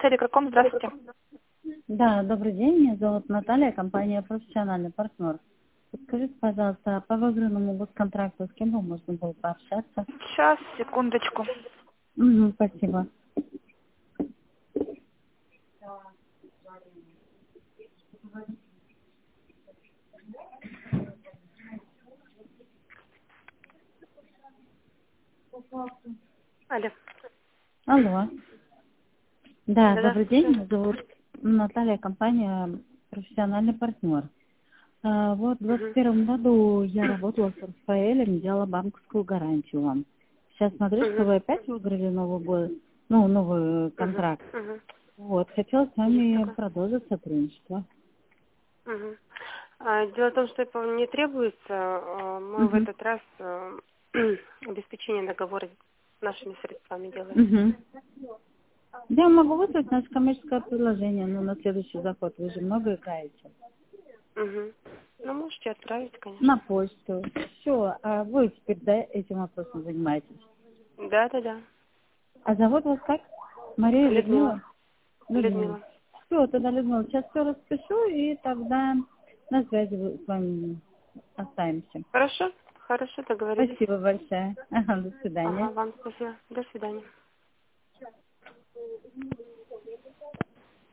Телеком, здравствуйте. Да, добрый день, меня зовут Наталья, компания «Профессиональный партнер». Подскажите, пожалуйста, по выигранному госконтракту с кем бы можно было пообщаться? Сейчас, секундочку. Спасибо. Алло. Алло. Да, Да-да, добрый день, слушаю. меня зовут Наталья, компания «Профессиональный партнер». Вот в Мгм. 2021 году я работала с Рафаэлем, делала банковскую гарантию вам. Сейчас смотрю, что Мгм. вы опять выиграли новый год, новый Мгм. контракт. Мгм. Вот, хотела с Есть вами такое. продолжить сотрудничество. Мгм. Дело в том, что это не требуется. Мы в Мгм. этот раз обеспечение договора нашими средствами делаем. Мгм. Я могу выслать наше коммерческое предложение, но на следующий заход вы же много играете. Мгм. Ну, можете отправить, На конечно. почту. Все, а вы теперь, да, этим вопросом занимаетесь. Да-да-да. А зовут вас как? Мария, Людмила. Людмила? Людмила. Людмила. Все, тогда, Людмила, сейчас все распишу, и тогда на связи с вами останемся. Хорошо? Хорошо, договорились. Спасибо большое. Ага, до свидания. Ага, вам спасибо. До свидания.